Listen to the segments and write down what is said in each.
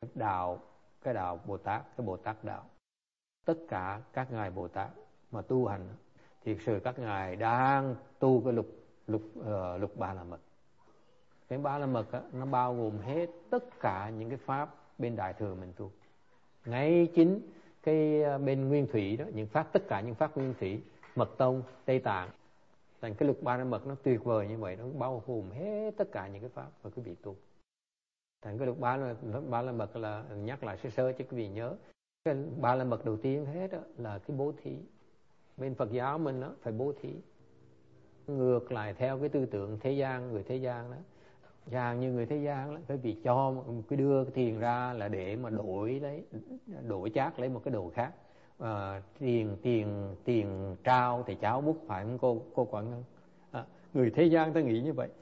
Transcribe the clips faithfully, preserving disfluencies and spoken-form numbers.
đạo, cái đạo Bồ Tát, cái Bồ Tát đạo. Tất cả các ngài Bồ Tát mà tu hành, thiệt sự các ngài đang tu cái lục lục uh, lục ba la mật. Cái ba la mật á, nó bao gồm hết tất cả những cái pháp bên Đại thừa mình tu. Ngay chính cái bên Nguyên Thủy đó, những pháp, tất cả những pháp Nguyên Thủy, Mật Tông, Tây Tạng, thành cái lục ba la mật nó tuyệt vời như vậy, nó bao gồm hết tất cả những cái pháp mà quý vị tu. Thành cái lục ba la, ba la mật là nhắc lại sơ sơ cho quý vị nhớ. Cái ba la mật đầu tiên hết đó là cái bố thí. Bên Phật giáo mình đó phải bố thí. Ngược lại theo cái tư tưởng thế gian, người thế gian đó, dạng như người thế gian đó, cái vị cho cái đưa cái tiền ra là để mà đổi lấy, đổi chác lấy một cái đồ khác. À, tiền tiền tiền trao thì cháo bút, phải không cô cô Quảng Ngân? À, người thế gian ta nghĩ như vậy.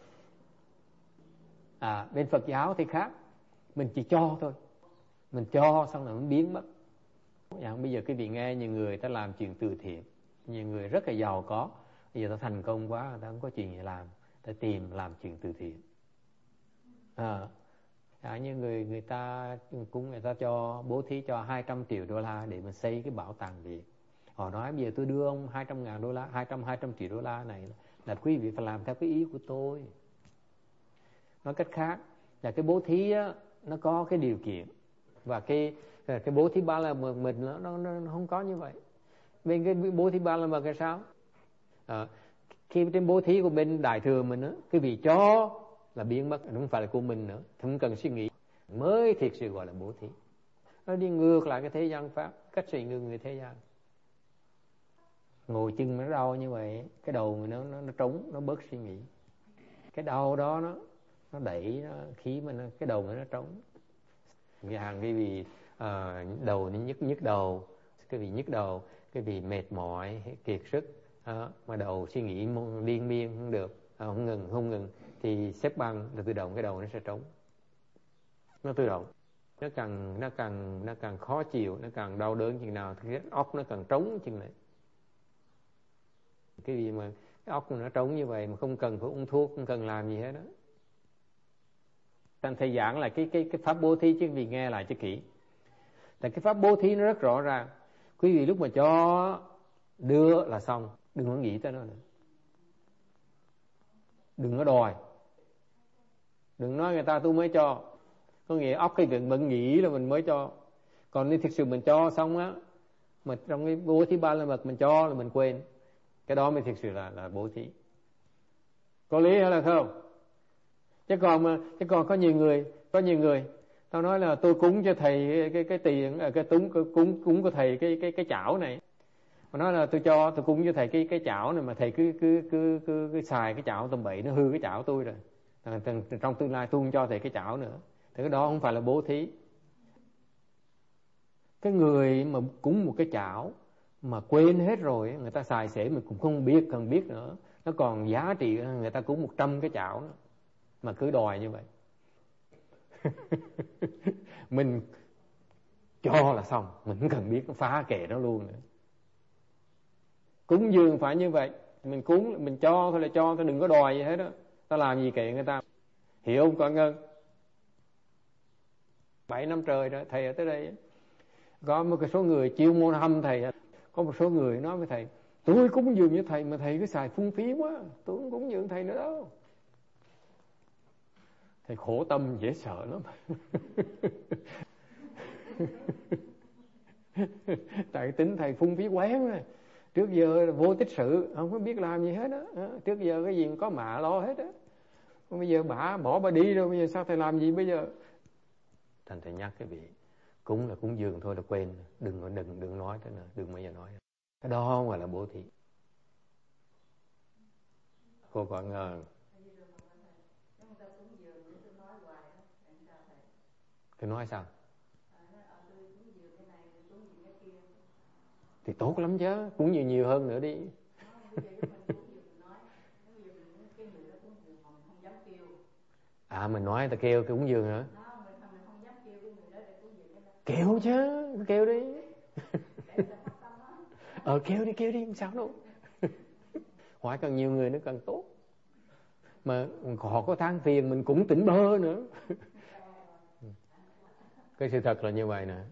À, bên Phật giáo thì khác, mình chỉ cho thôi, mình cho xong rồi nó biến mất. Dạng bây giờ cái vị nghe nhiều người ta làm chuyện từ thiện, nhiều người rất là giàu có, bây giờ ta thành công quá, ta không có chuyện gì làm, ta tìm làm chuyện từ thiện. À, à, như người người ta cũng người ta cho bố thí cho hai trăm triệu đô la để mà xây cái bảo tàng Việt. Họ nói bây giờ tôi đưa ông hai trăm ngàn đô la, hai trăm hai trăm triệu đô la này là quý vị phải làm theo cái ý của tôi. Nói cách khác là cái bố thí á, nó có cái điều kiện, và cái cái bố thí ba la mật mình nó, nó nó không có như vậy. Bên cái bố thí ba la mật là sao? À, khi trên bố thí của bên Đại thừa mình á, cái vị cho là biến mất, không phải là của mình nữa, không cần suy nghĩ, mới thiệt sự gọi là bố thí. Nó đi ngược lại cái thế gian pháp, cách suy nghĩ người thế gian. Ngồi chân nó đau như vậy, cái đầu người nó nó, nó trống, nó bớt suy nghĩ. Cái đầu đó nó nó đẩy nó, khí mà nó, cái đầu người nó trống. Cái hàng cái vị à, đầu nó nhức nhức đầu, cái vị nhức đầu, cái vị mệt mỏi, kiệt sức, à, mà đầu suy nghĩ liên miên không được, à, không ngừng không ngừng thì xếp bằng là tự động cái đầu nó sẽ trống, nó tự động. Nó càng nó càng nó càng khó chịu, nó càng đau đớn chừng nào thì cái óc nó càng trống chừng này. Cái gì mà cái óc nó trống như vậy mà không cần phải uống thuốc, không cần làm gì hết đó. Thành thầy giảng là cái cái cái pháp bố thí chứ vì nghe lại cho kỹ. Tại cái pháp bố thí nó rất rõ ràng. Quý vị lúc mà cho đưa là xong, đừng có nghĩ tới nó nữa. Đừng có đòi. Đừng nói người ta tôi mới cho. Có nghĩa óc cái việc mình nghĩ là mình mới cho. Còn nếu thực sự mình cho xong á, mà trong cái bố thí ba la mật mình cho là mình quên, cái đó mới thực sự là là bố thí. Có lý hay là không? Chứ còn mà chứ còn có nhiều người, có nhiều người tao nói là tôi cúng cho thầy cái cái, cái tiền cái túng cúng cúng của thầy cái cái cái chảo này. Mà nói là tôi cho tôi cúng cho thầy cái cái chảo này mà thầy cứ cứ cứ cứ, cứ xài cái chảo tầm bậy, nó hư cái chảo tôi rồi. Trong tương lai tôi không cho thầy cái chảo nữa. Thì cái đó không phải là bố thí. Cái người mà cúng một cái chảo mà quên hết rồi, người ta xài xể mình cũng không biết, cần biết nữa, nó còn giá trị người ta cúng một trăm cái chảo nữa, mà cứ đòi như vậy. Mình cho là xong, mình không cần biết, nó phá kệ nó luôn nữa. Cúng dường phải như vậy, mình cúng mình cho thôi là cho thôi, đừng có đòi gì hết đó. Ta làm gì kệ người ta. Hiểu không con Ngân? Bảy năm trời rồi thầy ở tới đây, có một cái số người chiêu môn hâm thầy, có một số người nói với thầy, tôi cúng dường như thầy mà thầy cứ xài phung phí quá, tôi không cúng dường thầy nữa đâu. Thầy khổ tâm dễ sợ lắm. Tại tính thầy phung phí quán rồi. Trước giờ vô tích sự, không có biết làm gì hết á. Trước giờ cái gì cũng có mạ lo hết á. Bây giờ bả bỏ bà đi rồi, bây giờ sao thầy làm gì bây giờ? Thành thầy nhắc cái vị, cúng là cúng dường thôi là quên, đừng đừng đừng nói thế nào, đừng bao giờ nói. Cái đó không phải là bố thí. Cô còn ngờ. Tôi nói sao? Thì tốt lắm chứ, cúng nhiều nhiều hơn nữa đi. À mình nói ta kêu cúng dường hả? Kêu chứ, kêu đi. Ờ kêu đi, kêu đi, không sao đâu. Hỏi càng nhiều người nữa càng tốt. Mà họ có than phiền mình cũng tỉnh bơ nữa. Cái sự thật là như vậy nè.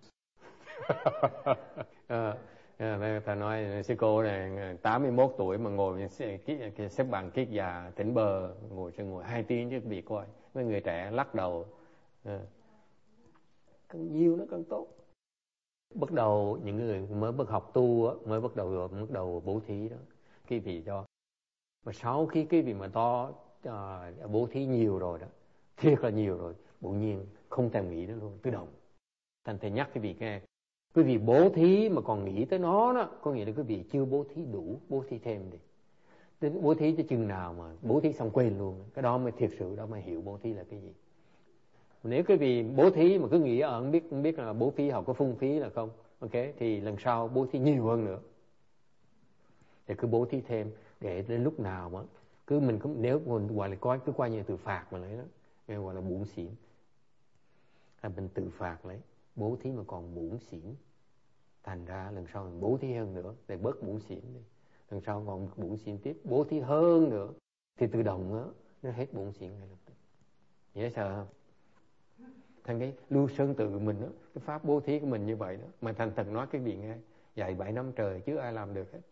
à, à, ta nói sư cô này tám mươi mốt tuổi mà ngồi xếp bằng kiết già thỉnh bờ, ngồi sẽ ngồi hai tiếng chứ bị coi. Mấy người trẻ lắc đầu. À, càng nhiều nó càng tốt. Bắt đầu những người mới bắt học tu mới bắt đầu bắt đầu bố thí đó, cái vị cho. Mà sau khi cái vị mà to à, bố thí nhiều rồi đó, thiệt là nhiều rồi, bỗng nhiên không thèm nghĩ nữa luôn, tự động. Thành thầy nhắc cái vị nghe, quý vị bố thí mà còn nghĩ tới nó đó, có nghĩa là quý vị chưa bố thí đủ, bố thí thêm đi. Đến bố thí cho chừng nào mà bố thí xong quên luôn, cái đó mới thiệt sự đó mới hiểu bố thí là cái gì. Nếu quý vị bố thí mà cứ nghĩ ở không biết không biết là bố thí họ có phung phí là không, ok, thì lần sau bố thí nhiều hơn nữa. Thì cứ bố thí thêm để đến lúc nào mà cứ mình cũng nếu mình gọi là coi cứ qua như tự phạt mà lấy đó, nghe gọi là bủn xỉn. À, mình tự phạt lấy, bố thí mà còn bủn xỉn, thành ra lần sau mình bố thí hơn nữa để bớt bủn xỉn đi. Lần sau còn bủn xỉn tiếp, bố thí hơn nữa thì tự động đó, nó hết bủn xỉn ngay lập tức. Dễ sợ không? Thành cái Lưu Sơn Tự mình đó, cái pháp bố thí của mình như vậy đó, mà thành thật nói cái gì nghe, dạy bảy năm trời chứ ai làm được hết.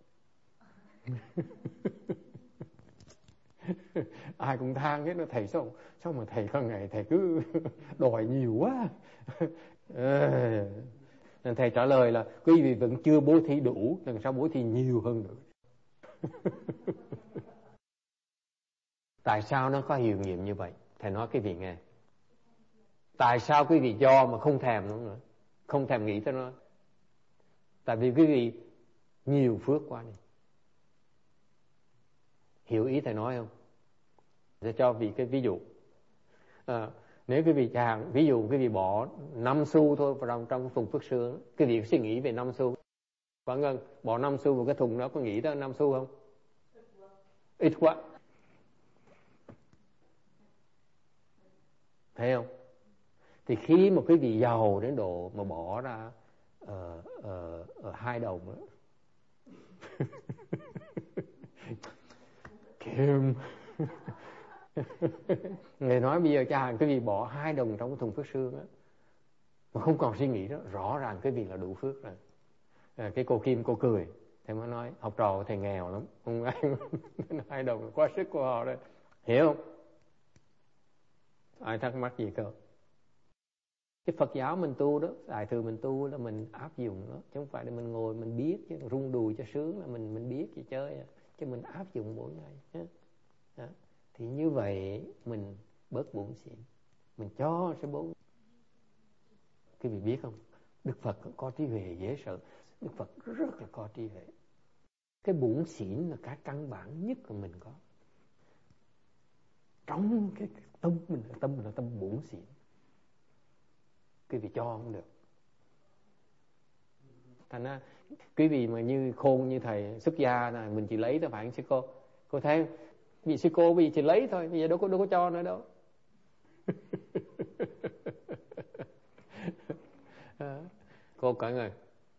Ai cũng than hết, nó thầy sao sao mà thầy con ngày thầy cứ đòi nhiều quá. Nên thầy trả lời là quý vị vẫn chưa bố thí đủ, lần sau bố thí nhiều hơn nữa. Tại sao nó có hiệu nghiệm như vậy? Thầy nói cái vị nghe. Tại sao quý vị cho mà không thèm nó nữa, không thèm nghĩ tới nó? Tại vì quý vị nhiều phước quá đi. Hiểu ý thầy nói không? Để cho vị cái ví dụ. À, nếu quý vị chàng, ví dụ quý vị bỏ năm xu thôi vào trong trong thùng phước sương, quý vị suy nghĩ về năm xu. Vâng ơn, bỏ năm xu vào cái thùng đó có nghĩ tới năm xu không? Ít quá. Thấy không? Thì khi mà quý vị giàu đến độ mà bỏ ra ở uh, uh, uh, hai đồng nữa. Kim. Người nói bây giờ cha hàng cái gì bỏ hai đồng trong cái thùng phước sương á, mà không còn suy nghĩ đó, rõ ràng cái gì là đủ phước rồi. À, cái cô Kim cô cười, thầy mới nói học trò của thầy nghèo lắm, không ai hai đồng quá sức của họ rồi, hiểu không? Ai thắc mắc gì cơ? Cái Phật giáo mình tu đó, Đại thừa mình tu là mình áp dụng đó, chứ không phải là mình ngồi mình biết chứ rung đùi cho sướng là mình mình biết gì chơi, chứ mình áp dụng mỗi ngày nhé. Đó. Thì như vậy mình bớt bủn xỉn, mình cho sẽ bốn. Quý vị biết không, Đức Phật có trí huệ dễ sợ. Đức Phật rất là có trí huệ. Cái bủn xỉn là cái căn bản nhất của mình có. Trong cái tâm mình, tâm mình là tâm bủn xỉn, quý vị cho không được. Thành ra quý vị mà như khôn như thầy xuất gia này, mình chỉ lấy thôi phải không sư cô? Cô thấy vị sư cô vì chỉ lấy thôi, bây giờ đâu có đâu có cho nữa đâu. Cô cảm ơn.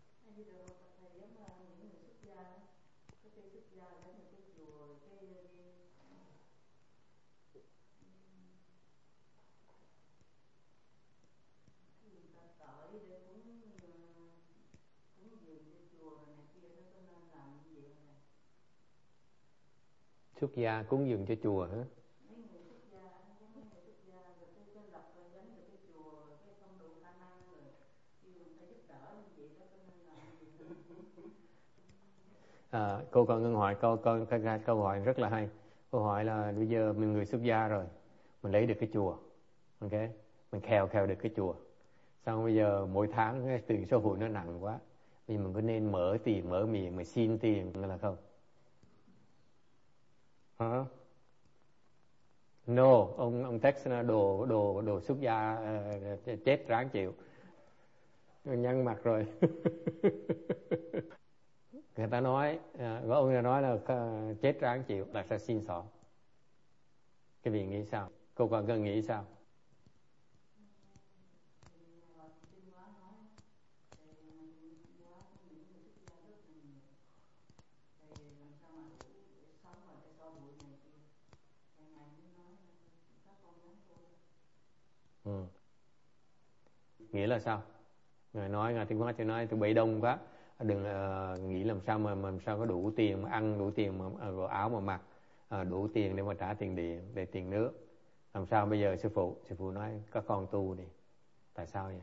Xuất gia cúng dường cho chùa hả? À, cô còn ngân hỏi câu câu câu hỏi rất là hay. Câu hỏi là bây giờ mình người xuất gia rồi, mình lấy được cái chùa, ok, mình khèo khèo được cái chùa, xong bây giờ mỗi tháng cái tiền số hụi nó nặng quá, bây giờ mình có nên mở tiền mở miệng mà xin tiền là không? Hả? No, ông ông text đồ đồ đồ xuất gia uh, chết ráng chịu, nhăn mặt rồi. Người ta nói, có ông ta nói là uh, chết ráng chịu là sẽ xin xỏ. Cái vị nghĩ sao? Cô còn cần nghĩ sao? Ừ. Nghĩa là sao? Ngài nói, Ngài Tiến Hóa cho nói tôi bị đông quá, đừng uh, nghĩ làm sao mà, mà làm sao có đủ tiền mà ăn, đủ tiền mà uh, áo mà mặc, uh, đủ tiền để mà trả tiền điện, để tiền nước. Làm sao bây giờ sư phụ? Sư phụ nói các con tu đi. Tại sao vậy?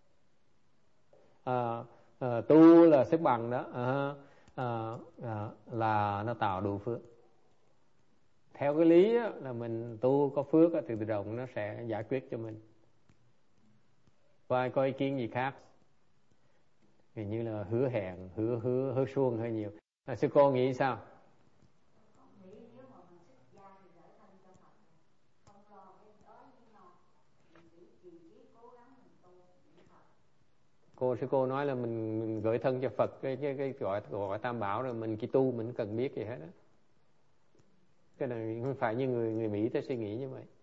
Uh, uh, tu là xếp bằng đó, uh, uh, uh, là nó tạo đủ phước. Theo cái lý á, là mình tu có phước á, thì tự động nó sẽ giải quyết cho mình. Có ai có ý kiến gì khác? Hình như là hứa hẹn, hứa hứa hứa suông hơi nhiều. À, sư cô nghĩ sao? Cô sư cô nói là mình, mình gửi thân cho Phật, cái cái cái gọi gọi Tam Bảo, rồi mình chỉ tu mình cần biết gì hết đó. Cái này không phải như người người Mỹ tới suy nghĩ như vậy.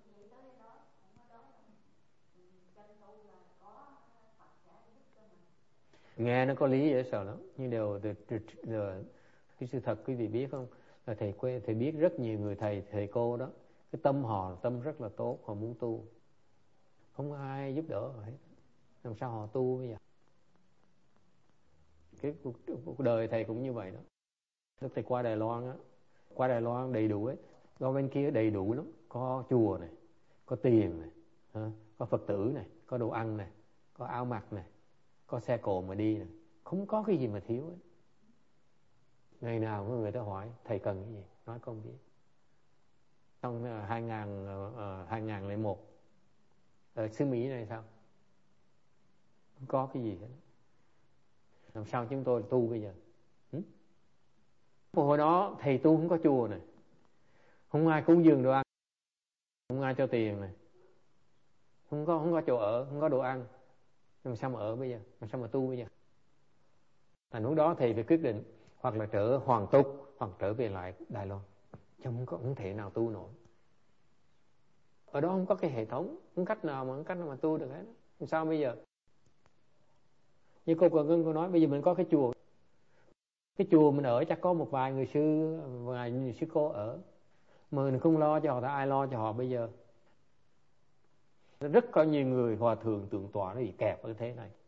Nghe nó có lý dễ sợ lắm, nhưng đều cái sự thật quý vị biết không, là thầy quê thầy biết rất nhiều người thầy thầy cô đó, cái tâm họ tâm rất là tốt, họ muốn tu, không ai giúp đỡ họ hết, làm sao họ tu bây giờ? Cái cuộc, cuộc đời thầy cũng như vậy đó. Lúc thầy qua Đài Loan á, qua Đài Loan đầy đủ ấy, qua bên kia đầy đủ lắm, có chùa này, có tiền này, có Phật tử này, có đồ ăn này, có áo mặc này, có xe cộ mà đi này, không có cái gì mà thiếu ấy. Ngày nào có người ta hỏi thầy cần cái gì, nói không biết. Trong hai ngàn hai ngàn lẻ một ở xứ Mỹ này sao không có cái gì hết. Làm sao chúng tôi tu bây giờ? Ừ? Hồi đó thầy tu không có chùa này, không ai cúng dường đồ ăn, không ai cho tiền này, không có không có chỗ ở, không có đồ ăn, làm sao mà ở bây giờ, làm sao mà tu bây giờ? Là lúc đó thầy phải quyết định hoặc là trở hoàn tục hoặc trở về lại Đài Loan, chứ không có không thể nào tu nổi. Ở đó không có cái hệ thống, không cách nào mà không cách nào mà tu được hết. Làm sao bây giờ? Như cô Cường Ngân cô nói, bây giờ mình có cái chùa, cái chùa mình ở chắc có một vài người sư, vài người sư cô ở, mà mình không lo cho họ, ai lo cho họ bây giờ? Rất có nhiều người hòa thượng tượng tọa nó bị kẹp ở thế này.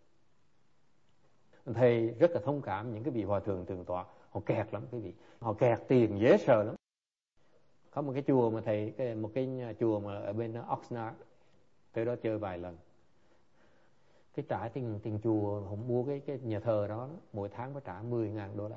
Thầy rất là thông cảm những cái vị hòa thượng tượng tọa, họ kẹt lắm quý vị, họ kẹt tiền dễ sợ lắm. Có một cái chùa mà thầy, cái, một cái nhà chùa mà ở bên Oxnard, tới đó chơi vài lần. Cái trả tiền tiền chùa, họ mua cái cái nhà thờ đó, mỗi tháng phải trả mười ngàn đô la.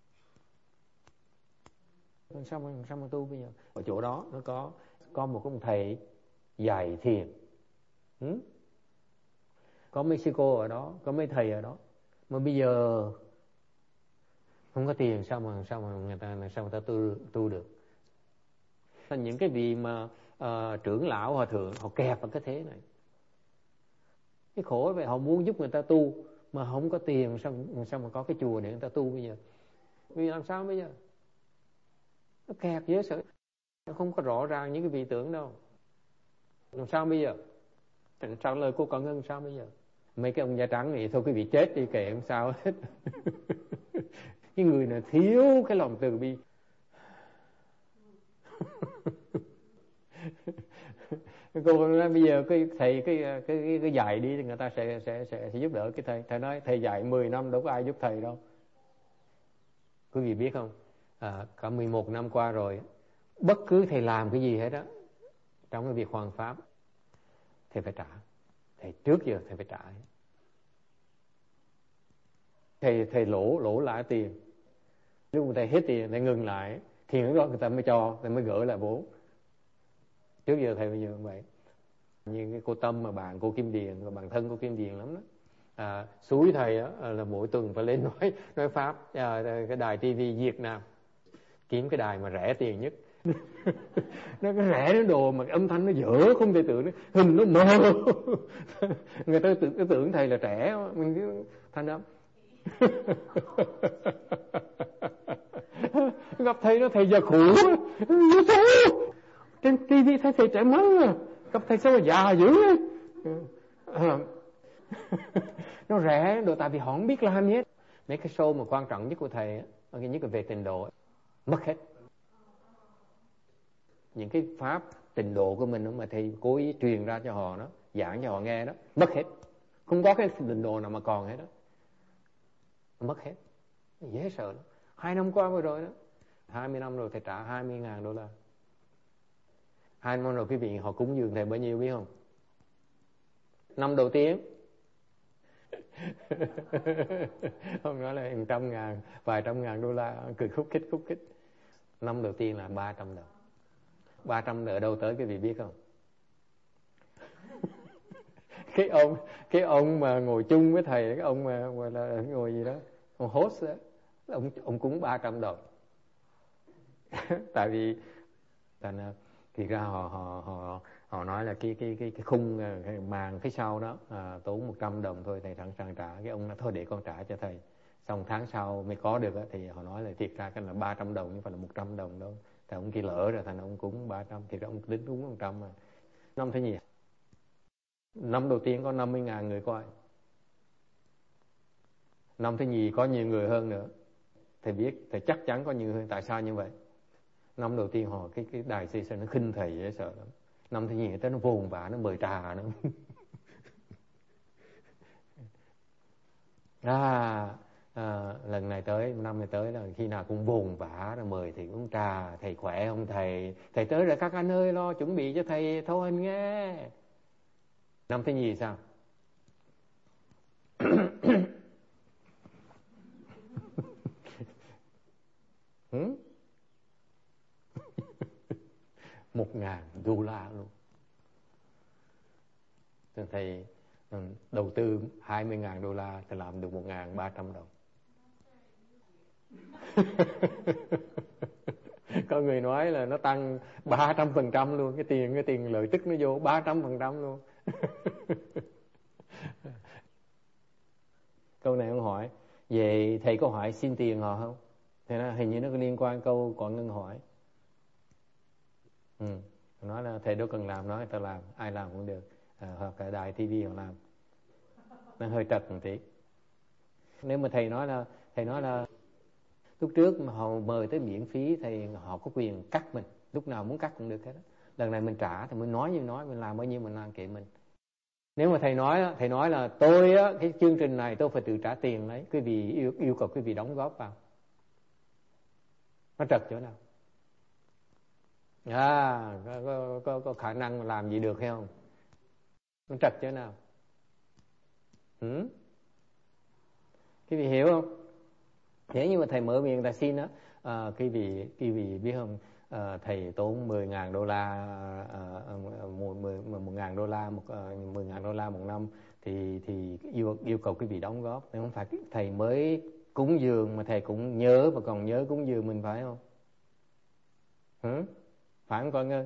Sao mà, sao mà tu bây giờ? Ở chỗ đó nó có có một ông thầy dạy thiền, ừ? Có mấy sư cô ở đó, có mấy thầy ở đó, mà bây giờ không có tiền, sao mà sao mà người ta sao người ta tu tu được? Những cái vị mà uh, trưởng lão hòa thượng họ kẹp vào cái thế này, cái khổ vậy. Họ muốn giúp người ta tu mà không có tiền, sao sao mà có cái chùa để người ta tu bây giờ? Vì làm sao bây giờ? Nó kẹt dễ sợ, nó không có rõ ràng những cái vị tưởng đâu. Làm sao bây giờ? Trả lời cô Cận Ngân sao bây giờ? Mấy cái ông da trắng này thôi quý vị chết đi kệ, không sao hết. Cái người này thiếu cái lòng từ bi. Cô nói bây giờ cái thầy cái cái cái, cái dạy đi thì người ta sẽ sẽ sẽ sẽ giúp đỡ cái thầy. Thầy nói thầy dạy mười năm đâu có ai giúp thầy đâu. Quý vị biết không? À, cả mười một năm qua rồi, bất cứ thầy làm cái gì hết á, trong cái việc hoàn pháp, thầy phải trả. Thầy trước giờ thầy phải trả. Thầy thầy lỗ lỗ lại tiền. Lúc mà thầy hết tiền, thầy ngừng lại, thì lúc đó người ta mới cho, thầy mới gửi lại vốn. Trước giờ thầy bây giờ vậy. Như cái cô Tâm mà bạn cô Kim Điền, và bạn thân cô Kim Điền lắm đó. À, xúi thầy á, là mỗi tuần phải lên nói nói pháp, à, cái đài tivi Việt Nam, kiếm cái đài mà rẻ tiền nhất. Nó cái rẻ đến đồ mà cái âm thanh nó dở không thể tưởng, hình nó mờ. Người ta tưởng, tưởng thầy là trẻ, mình cứ thanh âm. Gặp thầy nó thầy già khổ, trên tivi thấy thầy trẻ mới, gặp thầy sao mà già dữ. À, nó rẻ đồ, tại vì họ không biết làm gì hết. Mấy cái show mà quan trọng nhất của thầy, nhất là về trình độ, mất hết. Những cái pháp trình độ của mình mà thầy cố ý truyền ra cho họ đó, giảng cho họ nghe đó, mất hết. Không có cái tịnh độ nào mà còn hết đó. Mất hết. Dễ sợ lắm. Hai năm qua vừa rồi đó, hai mươi năm rồi thầy trả hai mươi ngàn đô la. Hai năm rồi quý vị họ cúng dường thầy bao nhiêu biết không? Năm đầu tiên ông nói là một trăm ngàn, vài trăm ngàn đô la, cười khúc khích khúc khích. Năm đầu tiên là ba trăm đồng. Ba trăm ở đâu tới quý vị biết không? cái ông cái ông mà ngồi chung với thầy, cái ông mà gọi là ngồi gì đó, ông host đó, ông ông cúng ba trăm đồng. Tại vì thành thì ra họ họ họ họ nói là cái cái cái cái khung cái màn phía sau đó à, tốn một trăm đồng thôi, thầy sẵn sàng trả. Cái ông nói thôi để con trả cho thầy, xong tháng sau mới có được á, thì họ nói là thiệt ra cái là ba trăm đồng nhưng phải là một trăm đồng đâu. Thì ông kia lỡ rồi, thành ông cúng ba trăm, thì ông tính cúng một trăm mà. Năm thứ nhì, năm đầu tiên có năm mươi ngàn người coi. Năm thứ nhì có nhiều người hơn nữa. Thầy biết, thầy chắc chắn có nhiều hơn. Tại sao như vậy? Năm đầu tiên họ cái cái đài xê nó khinh thầy dễ sợ lắm. Năm thứ nhì tới nó vồn vã, nó mời trà nữa. à, à lần này tới, năm này tới là khi nào cũng vồn vã rồi mời thầy uống trà. Thầy khỏe không thầy? Thầy tới rồi các anh ơi, lo chuẩn bị cho thầy thâu hình nghe. Năm thứ nhì sao? ừ? Một ngàn đô la luôn. Thầy đầu tư hai mươi ngàn đô la thì làm được một ngàn ba trăm đồng. Có người nói là nó tăng ba trăm phần trăm luôn. Cái tiền cái tiền lợi tức nó vô ba trăm phần trăm luôn. Câu này ông hỏi về thầy có hỏi xin tiền họ không? Thì nó, hình như nó có liên quan câu Quảng Ngân hỏi. Ừ. Nói là thầy đâu cần làm, nói người ta làm, ai làm cũng được. À, hoặc là đài tivi họ làm. Nó hơi trật một tí. Nếu mà thầy nói là thầy nói là lúc trước mà họ mời tới miễn phí thì họ có quyền cắt mình, lúc nào muốn cắt cũng được hết đó. Lần này mình trả thì mình nói như nói, mình làm bao nhiêu mình làm kệ mình. Nếu mà thầy nói thầy nói là tôi á, cái chương trình này tôi phải tự trả tiền đấy, quý vị yêu, yêu cầu quý vị đóng góp vào, nó trật chỗ nào? À, có, có, có, có khả năng làm gì được hay không? Nó trật chỗ nào? Ừ? Quý vị hiểu không? Nếu như mà thầy mở miệng ta xin á, à, quý vị quý vị biết không, à, thầy tốn mười ngàn đô la, à, một một ngàn đô la một mười ngàn đô la một năm, thì thì yêu yêu cầu quý vị đóng góp. Nếu không phải thầy mới cúng dường mà thầy cũng nhớ và còn nhớ cúng dường mình, phải không? Hử? Phải không con ơi?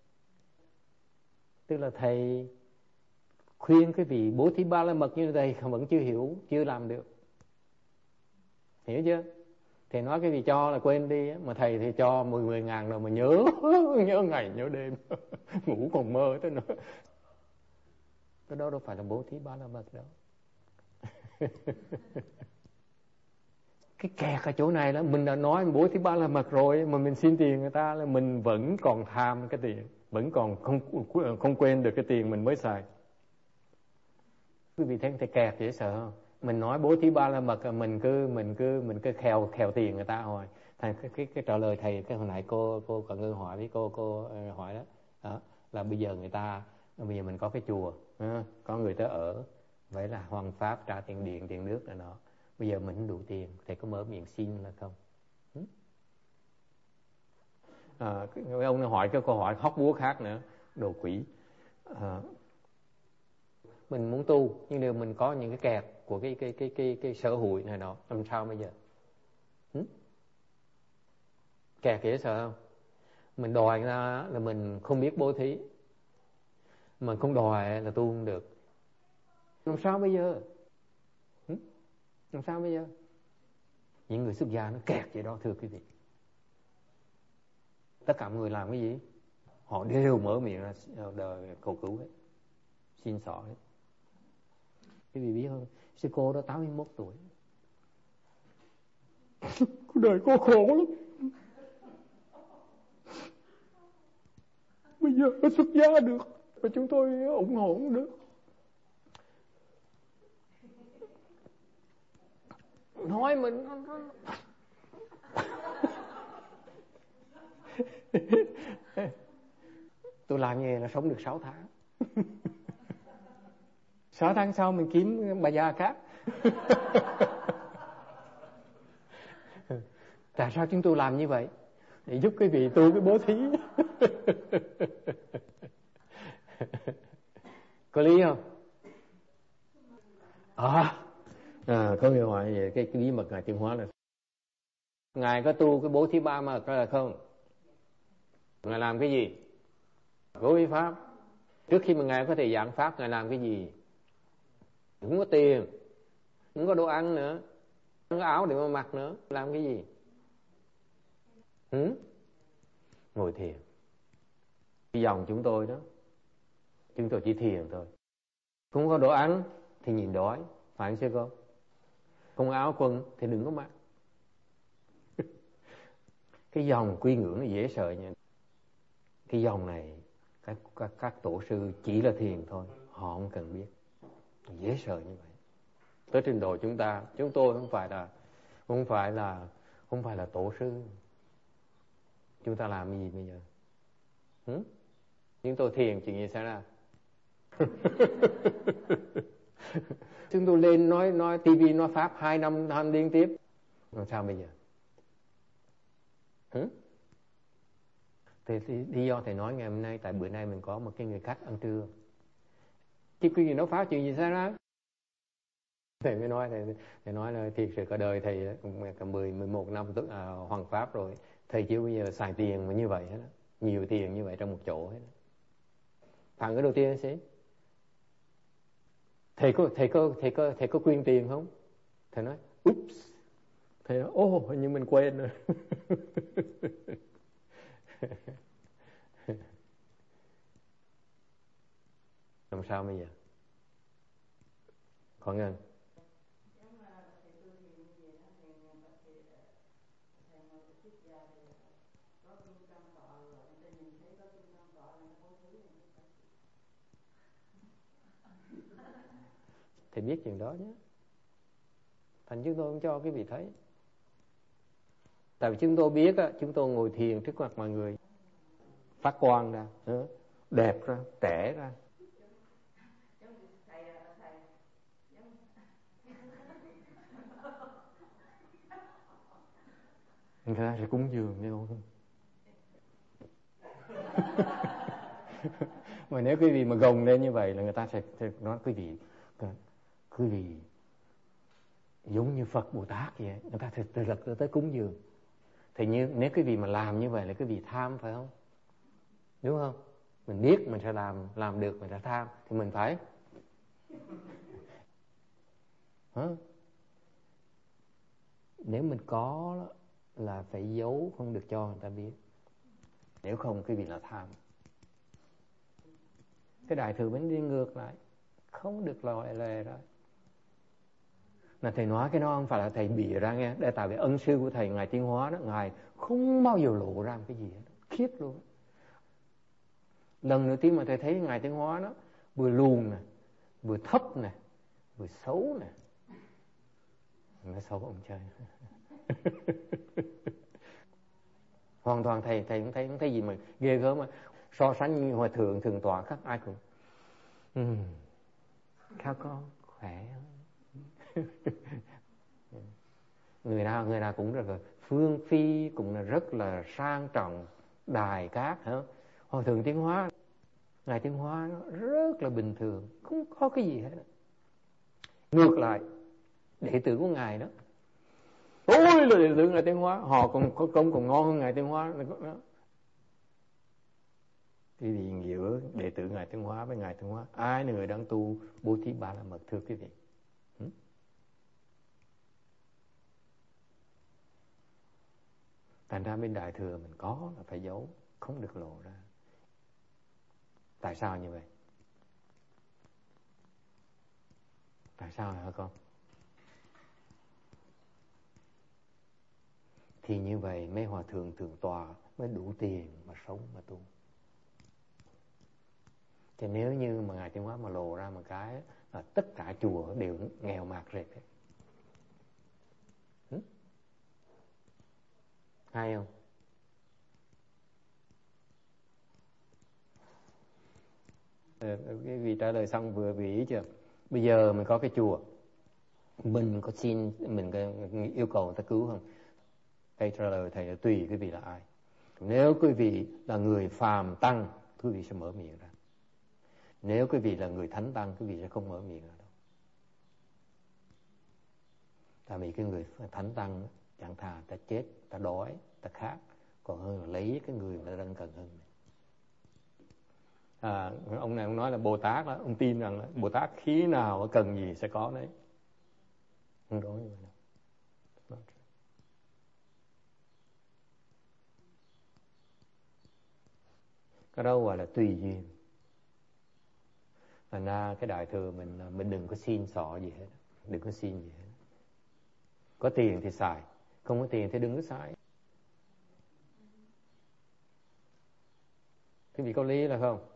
Tức là thầy khuyên quý vị bố thí ba la mật như thầy vẫn chưa hiểu, chưa làm được. Hiểu chưa? Thầy nói cái gì cho là quên đi á, mà thầy thì cho mười mười ngàn rồi mà nhớ, nhớ ngày nhớ đêm, ngủ còn mơ tới nữa. Cái đó đâu phải là bố thí ba la mật đâu. Cái kẹt ở chỗ này là mình đã nói bố thí ba la mật rồi, mà mình xin tiền người ta là mình vẫn còn tham cái tiền, vẫn còn không không quên được cái tiền mình mới xài. Quý vị thấy thầy kẹt dễ sợ không? Mình nói bố thí ba la mật, mình cứ mình cứ mình cứ khèo khèo tiền người ta hồi. Thầy cái cái, cái trả lời thầy cái hồi nãy cô cô Cận Ngư hỏi với cô cô hỏi đó, đó là bây giờ người ta bây giờ mình có cái chùa, có người tới ở, vậy là hoằng pháp trả tiền điện tiền nước này nọ. Bây giờ mình không đủ tiền, thầy có mở miệng xin là không? À, ông hỏi cái câu hỏi hóc búa khác nữa, đồ quỷ. À, mình muốn tu nhưng nếu mình có những cái kẹt của cái cái cái cái cái sở hữu này nọ, làm sao bây giờ? Hử? Kẹt dễ sợ không? Mình đòi ra là mình không biết bố thí, mình không đòi là tu không được, làm sao bây giờ? Hử? Làm sao bây giờ? Những người xuất gia nó kẹt vậy đó thưa quý vị. Tất cả mọi người làm cái gì họ đều mở miệng ra đời cầu cứu hết, xin xỏ hết. Quý vị biết không, sư cô đó tám mươi mốt tuổi. Cuộc đời cô khổ lắm, bây giờ nó xuất gia được và chúng tôi ủng hộ không được. nói mình nó, nó... Tôi làm như vậy là sống được sáu tháng. Sáu tháng sau mình kiếm bà già khác. Tại sao chúng tôi làm như vậy? Để giúp quý vị tu cái bố thí. Có lý không? À, à có người hỏi về cái, cái bí mật Ngài Tiến Hóa là Ngài có tu cái bố thí ba mật là không? Ngài làm cái gì? Bố thí pháp. Trước khi mà Ngài có thể giảng pháp, Ngài làm cái gì? Không có tiền, không có đồ ăn nữa, không có áo để mà mặc nữa, làm cái gì? Ừ? Ngồi thiền. Cái dòng chúng tôi đó, chúng tôi chỉ thiền thôi. Không có đồ ăn thì nhìn đói, phải không cô? Không có áo quần thì đừng có mặc. Cái dòng quy ngưỡng nó dễ sợ nha. Cái dòng này các, các, các tổ sư chỉ là thiền thôi, họ không cần biết. Dễ sợ như vậy. Tới trình độ chúng ta, chúng tôi không phải là không phải là không phải là tổ sư. Chúng ta làm gì bây giờ? Hử? Chúng tôi thiền chuyện gì xảy ra? Chúng tôi lên nói nói tivi nói pháp hai năm năm liên tiếp. Làm sao bây giờ? Hử? Thì lý do thầy nói ngày hôm nay, tại bữa nay mình có một cái người khách ăn trưa. Chứ quý vị nói pháp chuyện gì xảy ra? Thầy mới nói, thầy, thầy nói là thiệt sự cả đời thầy cũng cả mười, mười một năm tức à, hoàng pháp rồi. Thầy chưa bao giờ xài tiền mà như vậy hết đó. Nhiều tiền như vậy trong một chỗ hết đó. Thằng cái đầu tiên là gì? Thầy có, thầy có, thầy có, thầy có quyên tiền không? Thầy nói, oops. Thầy nói, ô, oh, nhưng mình quên rồi. Làm sao bây giờ? Con Ngân. Thầy biết chuyện đó nhé. Thành chúng tôi không cho cái vị thấy. Tại vì chúng tôi biết á, chúng tôi ngồi thiền trước mặt mọi người, phát quang ra, đẹp ra, trẻ ra. Người ta sẽ cúng dường nghe không? Mà nếu quý vị mà gồng lên như vậy là người ta sẽ, sẽ nói quý vị, quý vị giống như Phật Bồ Tát vậy, người ta sẽ tự lực tới cúng dường. Thì như nếu quý vị mà làm như vậy là quý vị tham phải không? Đúng không? Mình biết mình sẽ làm làm được, mình sẽ tham thì mình phải hả? Nếu mình có là phải giấu, không được cho người ta biết. Nếu không quý vị là tham. Cái đại thừa vẫn đi ngược lại, không được lòi lề ra. Là thầy nói cái đó không phải là thầy bịa ra nghe. Để tại vì ân sư của thầy Ngài Tiến Hóa đó, Ngài không bao giờ lộ ra một cái gì hết, khiếp luôn. Lần đầu tiên mà thầy thấy Ngài Tiến Hóa đó, vừa lùn nè, vừa thấp nè, vừa xấu nè. Nó xấu ông trời. Hoàn toàn thầy thầy không thấy không thấy gì mà ghê gớm mà so sánh như hòa thượng thường tọa các ai cũng ừ, sao con khỏe. Người nào người nào cũng rất là phương phi, cũng là rất là sang trọng, đài cát hả? Hòa thượng Tiến Hóa, Ngài Tiến Hóa nó rất là bình thường, không có cái gì hết. Ngược lại đệ tử của Ngài đó, ôi là đệ tử Ngài Tiến Hóa, họ còn có công còn ngon hơn Ngài Tiến Hóa đó. Thì giữa đệ tử Ngài Tiến Hóa với Ngài Tiến Hóa, ai là người đang tu bố thí ba la mật thưa quý vị? Hmm? Thành ra bên đại thừa mình có là phải giấu, không được lộ ra. Tại sao như vậy? Tại sao hả con? Thì như vậy mấy hòa thượng thượng tọa mới đủ tiền mà sống mà tu. Chứ nếu như mà Ngài Tiến Hóa mà lộ ra một cái là tất cả chùa đều nghèo mạt rệt hết. Hay không? Cái vị trả lời xong vừa vì ý chưa? Bây giờ mình có cái chùa, mình có xin, mình có yêu cầu người ta cứu không? Thầy trả lời thầy là tùy quý vị là ai. Nếu quý vị là người phàm tăng, quý vị sẽ mở miệng ra. Nếu quý vị là người thánh tăng, quý vị sẽ không mở miệng ra đâu. Tại vì cái người thánh tăng chẳng thà ta chết, ta đói, ta khát, còn hơn là lấy cái người mà đang cần hơn mình. À, ông này ông nói là Bồ Tát đó, ông tin rằng là Bồ Tát khi nào cần gì sẽ có đấy. Không có như vậy đâu. Cái đó gọi là tùy duyên. Thành ra cái đại thừa mình mình đừng có xin xỏ gì hết, đừng có xin gì hết. Có tiền thì xài, không có tiền thì đừng có xài. Quý vị có lý là không?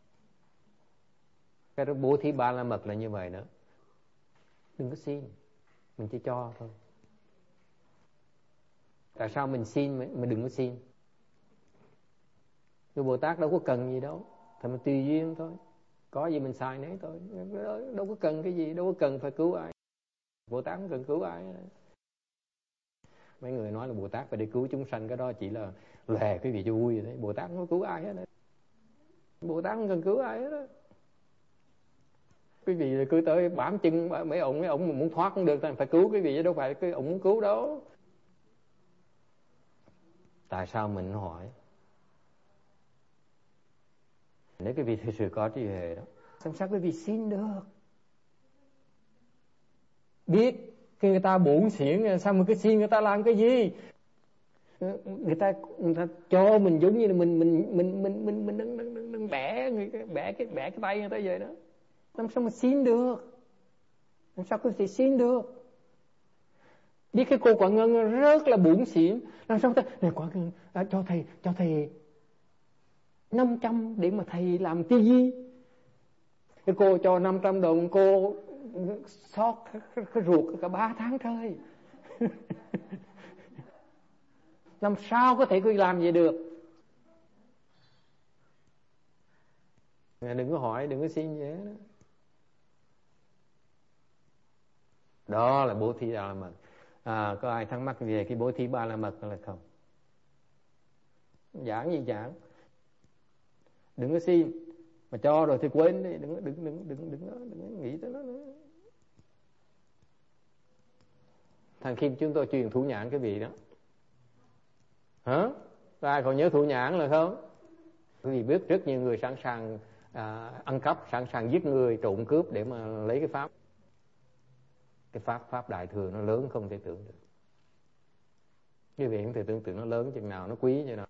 Cái đó bố thí ba la mật là như vậy nữa. Đừng có xin, mình chỉ cho thôi. Tại sao mình xin mình đừng có xin? Cái Bồ Tát đâu có cần gì đâu, thì mình tùy duyên thôi. Có gì mình xài nấy thôi, đâu có cần cái gì, đâu có cần phải cứu ai. Bồ Tát không cần cứu ai. Mấy người nói là Bồ Tát phải đi cứu chúng sanh, cái đó chỉ là lè quý vị cho vui đấy. Bồ Tát không có cứu ai hết đấy. Bồ Tát không cần cứu ai hết đó. Quý vị cứ tới bám chân mấy ông, mấy ông muốn thoát không được phải cứu quý vị, đâu phải cái ông muốn cứu đâu. Tại sao mình hỏi? Nếu quý vị thực sự có trí huệ đó, làm sao quý vị xin được? Biết khi người ta buồn xỉn, sao mà cứ xin người ta làm cái gì? Người ta người ta cho mình giống như là mình mình mình mình mình mình đang đang đang bẻ người bẻ cái bẻ cái tay người ta vậy đó. Làm sao mà xin được? Làm sao có thể xin được? Biết cái cô Quảng Ngân rất là buồn xỉn, làm sao ta này Quảng Ngân à, cho thầy cho thầy năm trăm để mà thầy làm cái gì? Cái cô cho năm trăm đồng, cô xót cái, cái, cái ruột cả ba tháng trời. Làm sao có thể cứ làm vậy được? Đừng có hỏi, đừng có xin gì hết đó. Đó là bố thí ba la mật. À, có ai thắc mắc về cái bố thí ba la mật là không? Giảng gì giảng? Đừng có xin, mà cho rồi thì quên đi, đừng đừng đừng đừng đừng đừng, đừng nghĩ tới nó nữa. Thằng Kim chúng tôi truyền thủ nhãn cái vị đó. Hả? Ai còn nhớ thủ nhãn là không? Quý vị biết rất nhiều người sẵn sàng à, ăn cắp, sẵn sàng giết người, trộm cướp để mà lấy cái pháp. Cái pháp pháp đại thừa nó lớn không thể tưởng được. Quý vị không thể tưởng tượng nó lớn chừng nào, nó quý như nào.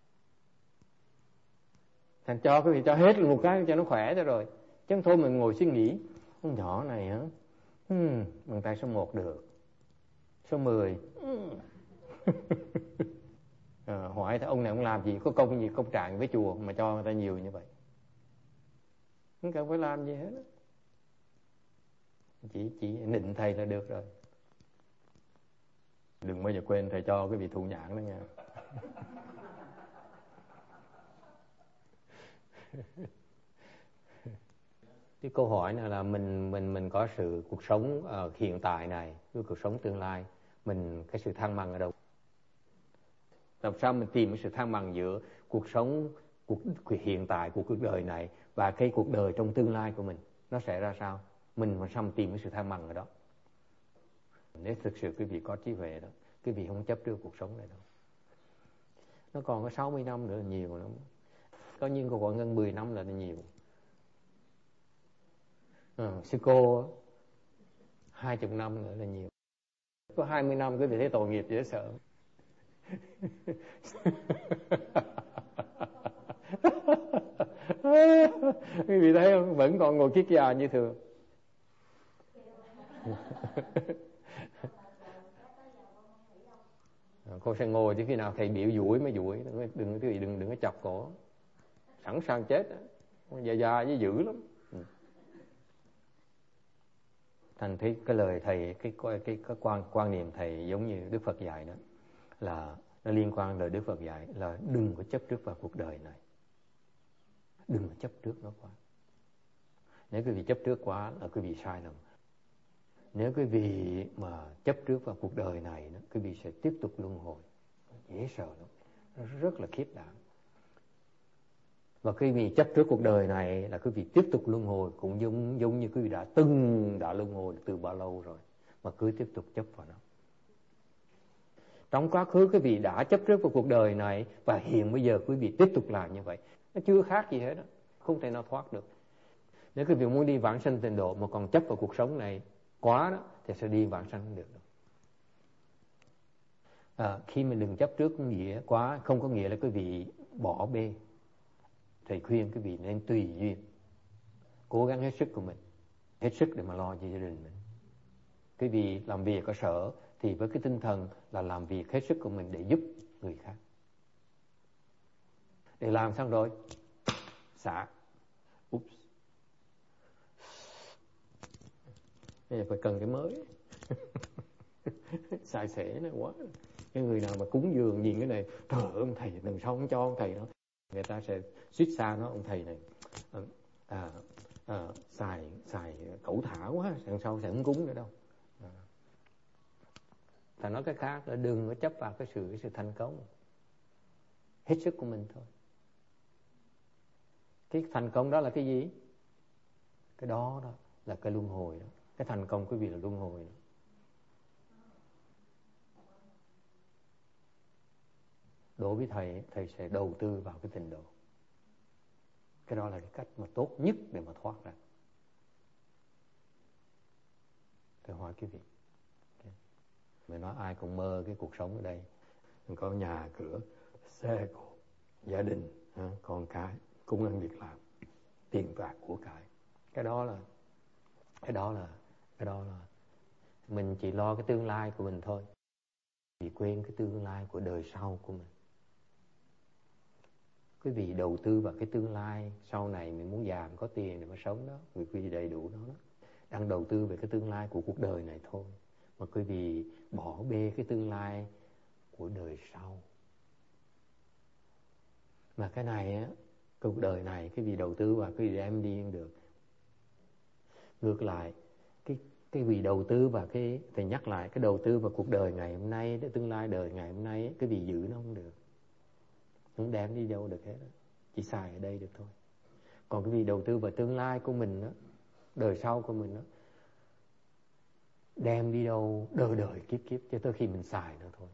Thành cho quý vị cho hết một cái cho nó khỏe cho rồi. Chứ không thôi mình ngồi suy nghĩ, con nhỏ này hả? Hmm, bằng tay số một được, số mười. À, hỏi ông này ông làm gì, có công gì, công trạng với chùa mà cho người ta nhiều như vậy? Không cần phải làm gì hết. Chỉ chỉ nịnh thầy là được rồi. Đừng bao giờ quên thầy cho cái vị thụ nhãn đó nha. Cái câu hỏi này là mình mình mình có sự cuộc sống uh, hiện tại này với cuộc sống tương lai, mình cái sự thăng bằng ở đâu? Làm sao mình tìm cái sự thăng bằng giữa cuộc sống cuộc hiện tại của cuộc đời này và cái cuộc đời trong tương lai của mình, nó sẽ ra sao? Mình làm sao mình tìm cái sự thăng bằng ở đó? Nếu thực sự quý vị có trí huệ đó, quý vị không chấp trước cuộc sống này đâu. Nó còn có sáu mươi năm nữa là nhiều lắm. Có những cô còn gần mười năm là nhiều. À, sư cô hai chục năm nữa là nhiều. Có hai mươi năm quý vị thấy tội nghiệp dễ sợ. Quý vị thấy không? Vẫn còn ngồi kiết già như thường. Cô sẽ ngồi chứ khi nào thầy biểu duỗi mới duỗi, đừng đừng đừng đừng, đừng có chọc cổ. Sẵn sàng chết á, già già với dữ lắm. Thành thấy cái lời thầy, cái cái cái, cái quan quan niệm thầy giống như Đức Phật dạy đó, là nó liên quan lời Đức Phật dạy là đừng có chấp trước vào cuộc đời này, đừng có chấp trước nó quá. Nếu quý vị chấp trước quá là quý vị sai lầm. Nếu quý vị mà chấp trước vào cuộc đời này, quý vị sẽ tiếp tục luân hồi, dễ sợ lắm, nó rất là khiếp đảm. Và quý vị chấp trước cuộc đời này là quý vị tiếp tục luân hồi, cũng giống giống như quý vị đã từng đã luân hồi từ bao lâu rồi, mà cứ tiếp tục chấp vào nó. Trong quá khứ quý vị đã chấp trước vào cuộc đời này, và hiện bây giờ quý vị tiếp tục làm như vậy, nó chưa khác gì hết đó, không thể nào thoát được. Nếu quý vị muốn đi vãng sanh tịnh độ mà còn chấp vào cuộc sống này quá đó, thì sẽ đi vãng sanh không được đâu. À, khi mình đừng chấp trước nghĩa quá, không có nghĩa là quý vị bỏ bê. Thầy khuyên quý vị nên tùy duyên, cố gắng hết sức của mình, hết sức để mà lo cho gia đình mình. Quý vị làm việc ở sở thì với cái tinh thần là làm việc hết sức của mình để giúp người khác. Để làm xong rồi xả, Oops. Bây giờ phải cần cái mới. Xài xể nó quá. Cái người nào mà cúng dường nhìn cái này, trời ơi ông thầy đừng sao không cho ông thầy đó, người ta sẽ suýt xa nó, ông thầy này à, à, xài xài cẩu thả quá, lần sau sẽ không cúng nữa đâu. À. Ta nói cái khác là đừng có chấp vào cái sự cái sự thành công, hết sức của mình thôi. Cái thành công đó là cái gì? Cái đó đó là cái luân hồi đó. Cái thành công quý vị là luân hồi đó. Đối với thầy, thầy sẽ đầu tư vào cái tịnh độ. Cái đó là cái cách mà tốt nhất để mà thoát ra. Tôi hỏi quý vị, mình nói ai cũng mơ cái cuộc sống ở đây, mình có nhà cửa, xe cộ, gia đình, con cái, công ăn việc làm, tiền bạc của cải. Cái đó là cái đó là cái đó là mình chỉ lo cái tương lai của mình thôi, chỉ quên cái tương lai của đời sau của mình. Quý vị đầu tư vào cái tương lai sau này mình muốn già, mình có tiền để mà sống đó, quý vị đầy đủ nó đó. Đang đầu tư về cái tương lai của cuộc đời này thôi, mà quý vị bỏ bê cái tương lai của đời sau. Mà cái này á, cuộc đời này quý vị đầu tư vào, quý vị đem đi không được. Ngược lại, cái cái vị đầu tư vào cái, thầy nhắc lại, cái đầu tư vào cuộc đời ngày hôm nay, cái tương lai đời ngày hôm nay, cái vị giữ nó không được, không đem đi đâu được hết đó. Chỉ xài ở đây được thôi. Còn cái vị đầu tư vào tương lai của mình đó, đời sau của mình đó, đem đi đâu đời đời kiếp kiếp cho tới khi mình xài nữa thôi.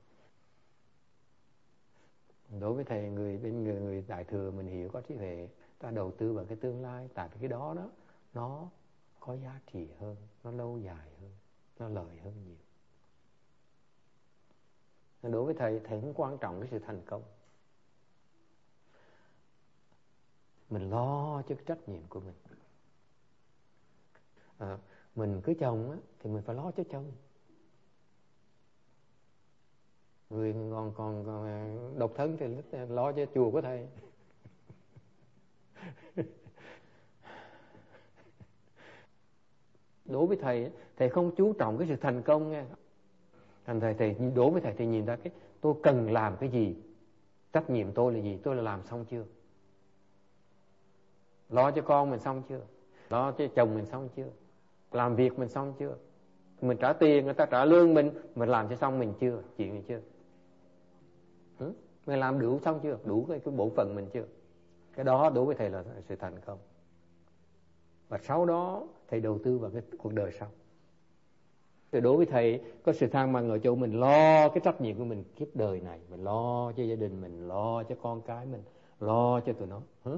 Đối với thầy, người bên người, người đại thừa mình hiểu có trí huệ, ta đầu tư vào cái tương lai, tại vì cái đó đó nó có giá trị hơn, nó lâu dài hơn, nó lợi hơn nhiều. Đối với thầy, thầy không quan trọng cái sự thành công. Mình lo cho cái trách nhiệm của mình. À, mình cưới chồng á, thì mình phải lo cho chồng. Người còn, còn, còn độc thân thì lo cho chùa của thầy. Đối với thầy, thầy không chú trọng cái sự thành công nghe. Thành thầy, thầy đối với thầy thì nhìn ra cái tôi cần làm cái gì, trách nhiệm tôi là gì, tôi là làm xong chưa, lo cho con mình xong chưa, lo cho chồng mình xong chưa, làm việc mình xong chưa, mình trả tiền người ta trả lương mình, mình làm cho xong mình chưa, chuyện này chưa, ừ? Mình làm đủ xong chưa, đủ cái, cái bổn phận mình chưa. Cái đó đối với thầy là sự thành công. Và sau đó thầy đầu tư vào cái cuộc đời sau. Thì đối với thầy có sự thăng bằng ở chỗ mình lo cái trách nhiệm của mình kiếp đời này, mình lo cho gia đình mình, lo cho con cái mình, lo cho tụi nó. Ừ?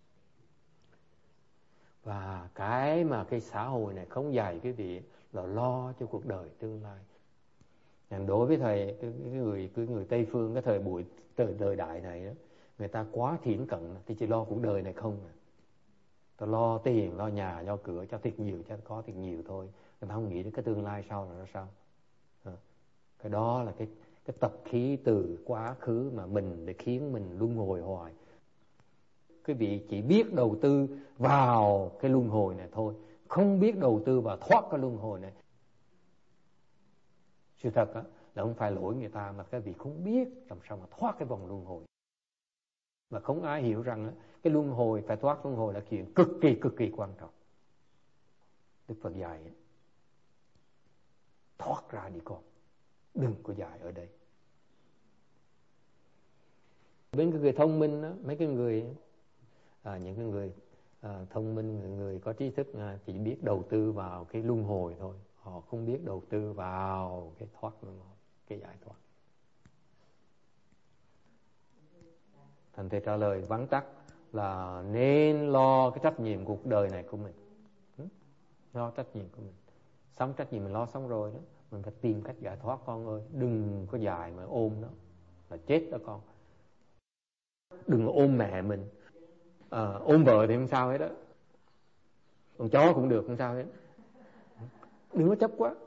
Và cái mà cái xã hội này không dạy quý vị là lo cho cuộc đời tương lai. Đối với thầy, cái, cái người cái người Tây phương cái thời buổi thời thời đại này đó, người ta quá thiển cận thì chỉ lo cuộc đời này không à. Ta lo tiền, lo nhà, lo cửa cho thiệt nhiều, cho có thiệt nhiều thôi. Người ta không nghĩ đến cái tương lai sau là nó sao. À, cái đó là cái cái tập khí từ quá khứ mà mình để khiến mình luân hồi hoài. Quý vị chỉ biết đầu tư vào cái luân hồi này thôi, không biết đầu tư vào thoát cái luân hồi này. Sự thật á, là không phải lỗi người ta, mà cái vị không biết làm sao mà thoát cái vòng luân hồi. Mà không ai hiểu rằng cái luân hồi, phải thoát luân hồi là chuyện cực kỳ cực kỳ quan trọng. Đức Phật dạy thoát ra đi con, đừng có dạy ở đây. Bên cái người thông minh đó, mấy cái người à, những cái người à, thông minh, người, người có trí thức à, chỉ biết đầu tư vào cái luân hồi thôi, họ không biết đầu tư vào cái thoát luân hồi, cái giải thoát. Thành thầy trả lời vắn tắt là nên lo cái trách nhiệm cuộc đời này của mình. ừ? Lo trách nhiệm của mình, xong trách nhiệm mình lo xong rồi đó, mình phải tìm cách giải thoát con ơi. Đừng có dài mà ôm nó là chết đó con. Đừng có ôm mẹ mình, à, ôm vợ thì không sao hết đó, con chó cũng được, không sao hết. Đừng có chấp quá.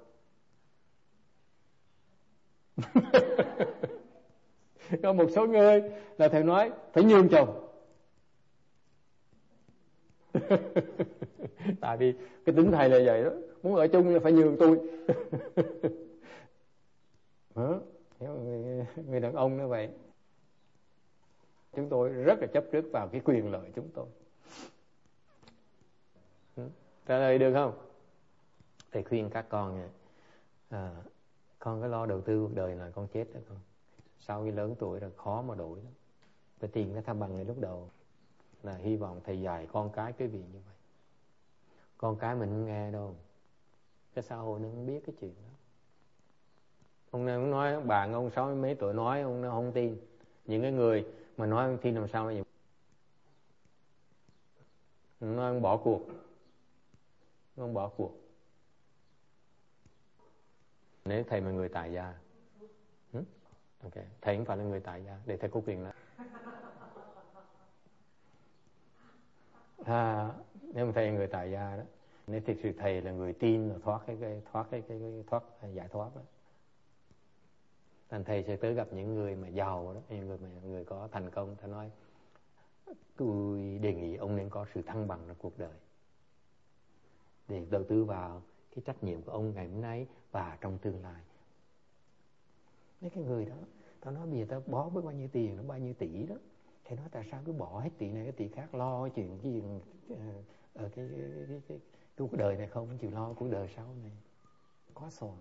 Có một số người là thầy nói phải nhường chồng. Tại vì cái tính thầy là vậy đó, muốn ở chung là phải nhường tôi. Hả? Người, người đàn ông như vậy. Chúng tôi rất là chấp trước vào cái quyền lợi chúng tôi. Trả lời được không? Thầy khuyên các con nha, à, con cứ lo đầu tư cuộc đời là con chết đó con. Sau khi lớn tuổi rồi khó mà đổi lắm. Phải tìm cái thăng bằng ngay lúc đầu. Là hy vọng thầy dạy con cái cái vị như vậy. Con cái mình không nghe đâu, cái xã hội nó không biết cái chuyện đó. Ông này cũng nói bạn ông sáu mươi mấy tuổi nói ông nó không tin. Những cái người mà nói ông tin làm sao vậy? Nói ông bỏ cuộc, ông bỏ cuộc. Nếu thầy là người tại gia, hmm? Ok, thầy không phải là người tại gia để thầy có quyền lại. À, nếu mà thầy là người tại gia đó, nếu thực sự thầy là người tin là thoát cái, cái thoát cái, cái, cái thoát giải thoát đó, thành thầy sẽ tới gặp những người mà giàu đó, những người mà người có thành công, ta nói tôi đề nghị ông nên có sự thăng bằng trong cuộc đời để đầu tư vào cái trách nhiệm của ông ngày hôm nay và trong tương lai. Mấy cái người đó, tao nói bây giờ tao bó với bao nhiêu tiền, nó bao nhiêu tỷ đó, thầy nói tại sao cứ bỏ hết tỷ này cái tỷ khác, lo cái chuyện cái gì ở cái cái, cái, cái, cái cuộc đời này không chịu lo cuộc đời sau này, quá sòn.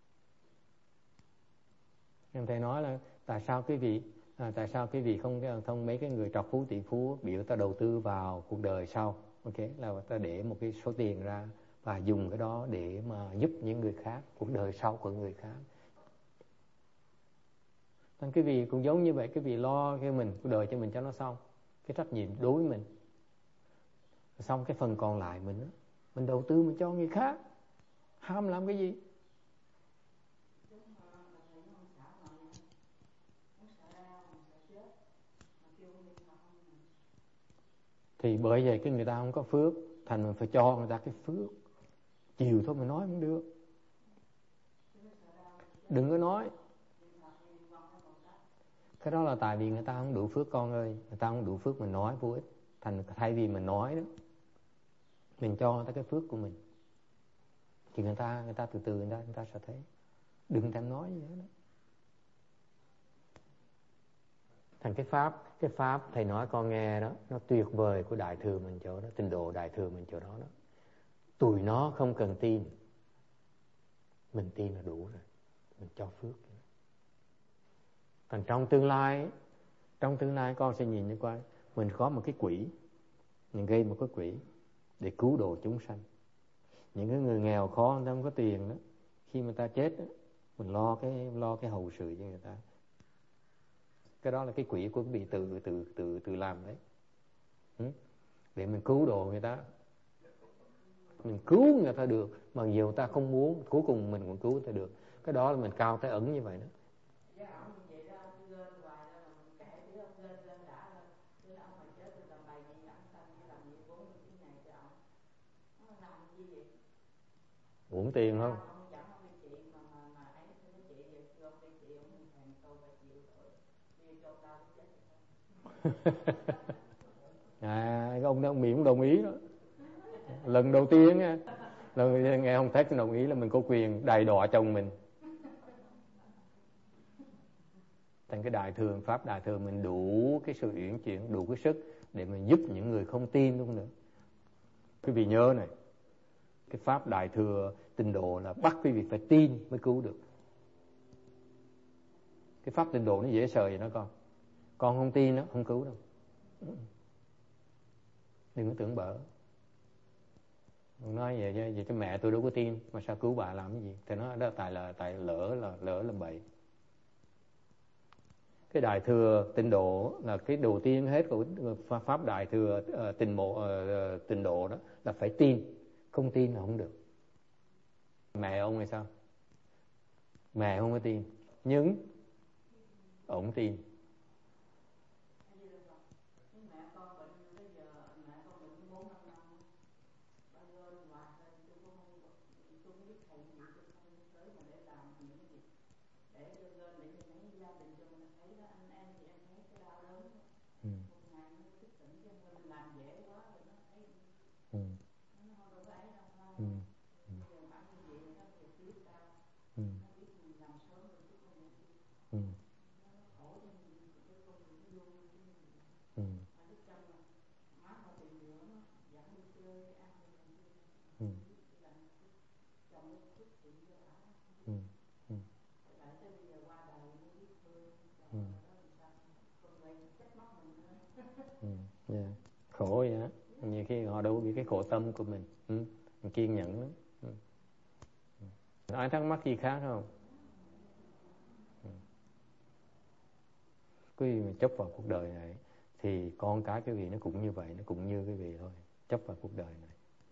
Em thầy nói là tại sao cái vị à, tại sao cái vị không không mấy cái người trọc phú tỷ phú biểu ta đầu tư vào cuộc đời sau, ok, là ta để một cái số tiền ra và dùng cái đó để mà giúp những người khác, cuộc đời sau của người khác. Nên cái vị cũng giống như vậy, cái vị lo cái mình cuộc đời cho mình cho nó xong, cái trách nhiệm đối với mình, xong cái phần còn lại mình mình đầu tư mình cho người khác, ham làm cái gì? Thì bởi vậy cái người ta không có phước, thành mình phải cho người ta cái phước. Chiều thôi mà nói không được, đừng có nói. Cái đó là tại vì người ta không đủ phước con ơi, người ta không đủ phước mình nói vô ích. Thành thay vì mình nói đó, mình cho người ta cái phước của mình, thì người ta người ta từ từ người ta người ta sẽ thấy. Đừng thèm nói gì hết đó. Thành cái pháp cái pháp thầy nói con nghe đó, nó tuyệt vời của đại thừa mình chỗ đó, trình độ đại thừa mình chỗ đó đó. Tụi nó không cần tin, mình tin là đủ rồi, mình cho phước. Còn trong tương lai, trong tương lai con sẽ nhìn như coi, mình có một cái quỹ, mình gây một cái quỹ để cứu độ chúng sanh. Những cái người nghèo khó, người ta không có tiền đó, khi mà ta chết đó, mình lo cái lo cái hậu sự cho người ta. Cái đó là cái quỹ của quý vị tự tự tự tự làm đấy, ừ? Để mình cứu độ người ta, mình cứu người ta được, mà nhiều người ta không muốn, cuối cùng mình cũng cứu người ta được. Cái đó là mình cao tới ẩn như vậy đó. Uổng tiền không? À, cái ông đó ông Mỹ cũng đồng ý đó. Lần đầu tiên nha, lần nghe ông Thét đồng ý là mình có quyền đày đọa chồng mình. Thành cái đại thừa, pháp đại thừa mình đủ cái sự uyển chuyển, đủ cái sức để mình giúp những người không tin luôn nữa. Quý vị nhớ này, cái pháp đại thừa tịnh độ là bắt quý vị phải tin mới cứu được. Cái pháp tịnh độ nó dễ sợ vậy đó con. Con không tin nó không cứu đâu. Đừng có tưởng bở. Nói vậy, vậy cái mẹ tôi đâu có tin, mà sao cứu bà làm cái gì? Thì nó đó tại là tại lỡ là lỡ là bậy. Cái đại thừa tịnh độ là cái đầu tiên hết của pháp đại thừa uh, tịnh bộ uh, tịnh độ đó là phải tin, không tin là không được. Mẹ ông hay sao? Mẹ không có tin, nhưng ông tin. Ừ. Ừ. Ừ. Ừ. Ừ. Ừ. Ừ. Ừ. Ừ. Ừ. Ừ. Yeah. Khổ vậy á, nhiều khi họ đâu biết cái khổ tâm của mình. Ừ. Mình kiên nhẫn lắm. Ừ. Ừ. Ai thắc mắc gì khác không? Ừ. Quý vị mà chấp vào cuộc đời này thì con cái cái vị nó cũng như vậy, nó cũng như cái vị thôi, chấp vào cuộc đời này.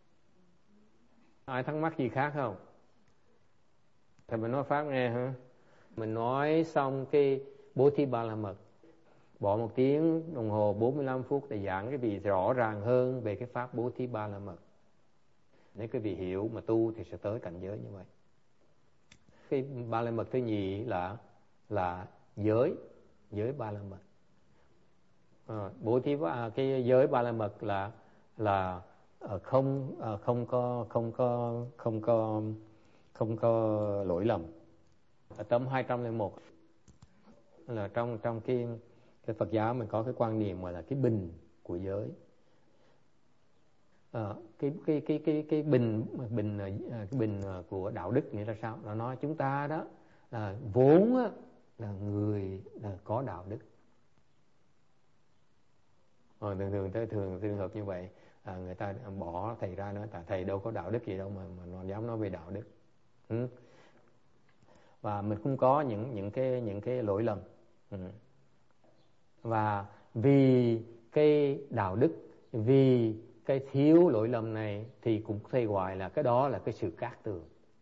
Ai thắc mắc gì khác không? Thì mình nói pháp nghe hả? Mình nói xong cái bố thí ba la mật, bỏ một tiếng đồng hồ bốn mươi lăm phút để giảng cái vị rõ ràng hơn về cái pháp bố thí ba la mật. Nếu cái vị hiểu mà tu thì sẽ tới cảnh giới như vậy. Cái ba la mật thứ nhì là là giới, giới ba la mật. À, bố thí à, cái giới ba la mật là là không không có không có không có không có lỗi lầm. Ở tấm hai trăm lẻ một là trong trong cái cái Phật giáo mình có cái quan niệm gọi là cái bình của giới. À, cái cái cái cái cái bình bình cái bình của đạo đức nghĩa là sao? Nó nói chúng ta đó là vốn á, là người là có đạo đức. Ờ, thường thường tới thường trường hợp như vậy, à, người ta bỏ thầy ra nói tại thầy đâu có đạo đức gì đâu mà mà nó dám nói về đạo đức. Ừ. Và mình cũng có những những cái những cái lỗi lầm. Ừ. Và vì cái đạo đức, vì cái thiếu lỗi lầm này thì cũng có thể gọi là cái đó là cái sự cát tường.